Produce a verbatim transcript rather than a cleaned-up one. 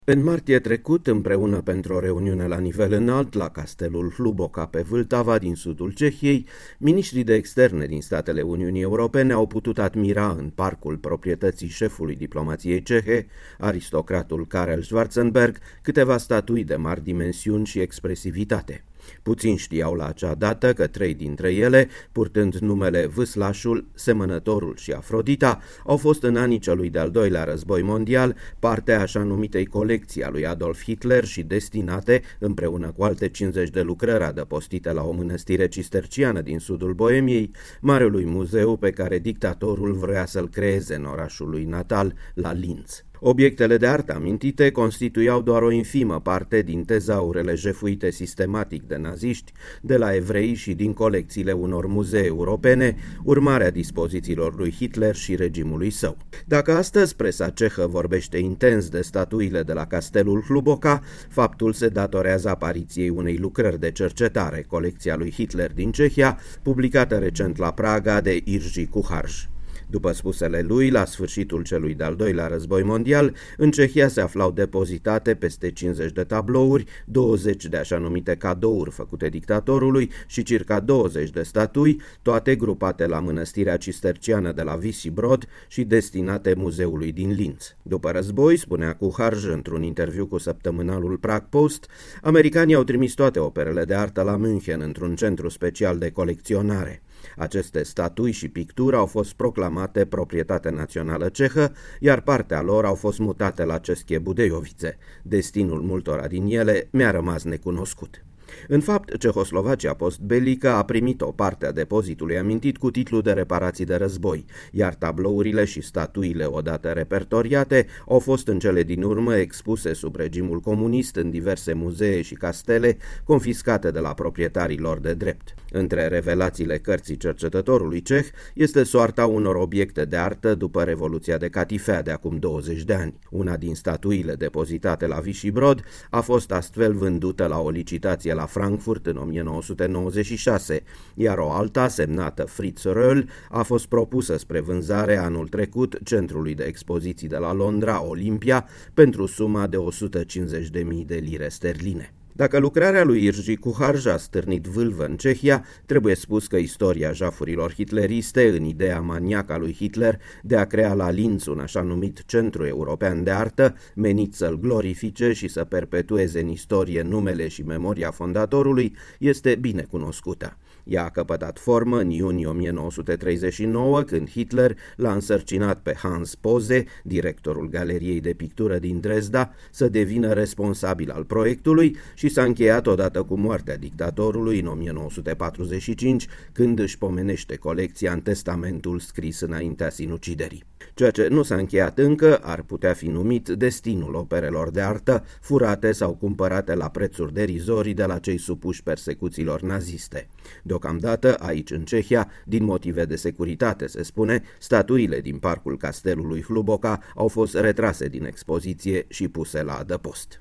În martie trecut, împreună pentru o reuniune la nivel înalt la castelul Hluboka pe Vltava din sudul Cehiei, miniștrii de externe din statele Uniunii Europene au putut admira în parcul proprietății șefului diplomației cehe, aristocratul Karel Schwarzenberg, câteva statui de mari dimensiuni și expresivitate. Puțin știau la acea dată că trei dintre ele, purtând numele Vâslașul, Semănătorul și Afrodita, au fost în anii celui de-al doilea război mondial parte a așa numitei colecții a lui Adolf Hitler și destinate, împreună cu alte cincizeci de lucrări adăpostite la o mănăstire cisterciană din sudul Boemiei, marelui muzeu pe care dictatorul vrea să-l creeze în orașul lui natal, la Linz. Obiectele de artă amintite constituiau doar o infimă parte din tezaurele jefuite sistematic de naziști, de la evrei și din colecțiile unor muzee europene, urmarea dispozițiilor lui Hitler și regimului său. Dacă astăzi presa cehă vorbește intens de statuile de la castelul Hluboka, faptul se datorează apariției unei lucrări de cercetare, colecția lui Hitler din Cehia, publicată recent la Praga de Jiří Kuchař. După spusele lui, la sfârșitul celui de-al doilea război mondial, în Cehia se aflau depozitate peste cincizeci de tablouri, douăzeci de așa numite cadouri făcute dictatorului și circa douăzeci de statui, toate grupate la mănăstirea cisterciană de la Visibrod și destinate muzeului din Linz. După război, spunea Kuchař într-un interviu cu săptămânalul Prague Post, americanii au trimis toate operele de artă la München într-un centru special de colecționare. Aceste statui și picturi au fost proclamate proprietate națională cehă, iar partea lor au fost mutate la České Budějovice. Destinul multora din ele mi-a rămas necunoscut. În fapt, Cehoslovacia postbelică a primit o parte a depozitului amintit cu titlu de reparații de război, iar tablourile și statuile odată repertoriate au fost în cele din urmă expuse sub regimul comunist în diverse muzee și castele confiscate de la proprietarii lor de drept. Între revelațiile cărții cercetătorului ceh este soarta unor obiecte de artă după Revoluția de Catifea de acum douăzeci de ani. Una din statuile depozitate la Visibrod a fost astfel vândută la o licitație la la Frankfurt în o mie nouă sute nouăzeci și șase, iar o alta, semnată Fritz Röhl, a fost propusă spre vânzare anul trecut centrului de expoziții de la Londra, Olympia, pentru suma de o sută cincizeci de mii de lire sterline. Dacă lucrarea lui Jiří Kuchař a stârnit vâlvă în Cehia, trebuie spus că istoria jafurilor hitleriste, în ideea maniacă a lui Hitler de a crea la Linz un așa numit centru european de artă, menit să-l glorifice și să perpetueze în istorie numele și memoria fondatorului, este bine cunoscută. Ea a căpătat formă în iunie o mie nouă sute treizeci și nouă, când Hitler l-a însărcinat pe Hans Pose, directorul Galeriei de Pictură din Dresda, să devină responsabil al proiectului și s-a încheiat odată cu moartea dictatorului în o mie nouă sute patruzeci și cinci, când își pomenește colecția în testamentul scris înaintea sinuciderii. Ceea ce nu s-a încheiat încă ar putea fi numit destinul operelor de artă furate sau cumpărate la prețuri derizorii de la cei supuși persecuțiilor naziste. Deocamdată, aici în Cehia, din motive de securitate, se spune, statuile din parcul castelului Hluboka au fost retrase din expoziție și puse la adăpost.